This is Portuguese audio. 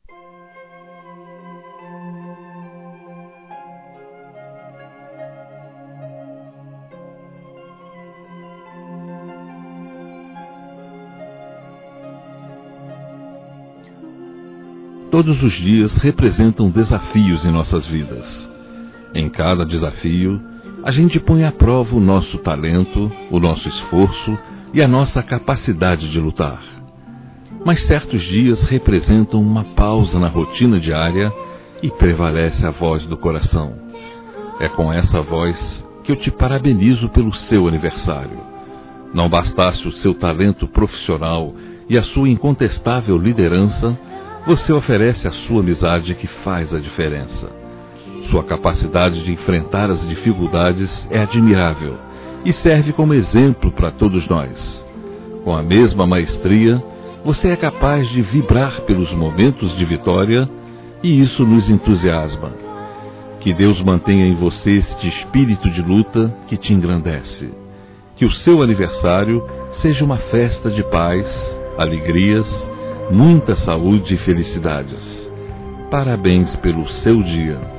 Todos os dias representam desafios em nossas vidas. Em cada desafio, a gente põe à prova o nosso talento, o nosso esforço e a nossa capacidade de lutar. Mas certos dias representam uma pausa na rotina diária e prevalece a voz do coração. É com essa voz que eu te parabenizo pelo seu aniversário. Não bastasse o seu talento profissional e a sua incontestável liderança, você oferece a sua amizade que faz a diferença. Sua capacidade de enfrentar as dificuldades é admirável e serve como exemplo para todos nós. Com a mesma maestria, você é capaz de vibrar pelos momentos de vitória e isso nos entusiasma. Que Deus mantenha em você este espírito de luta que te engrandece. Que o seu aniversário seja uma festa de paz, alegrias, muita saúde e felicidades. Parabéns pelo seu dia.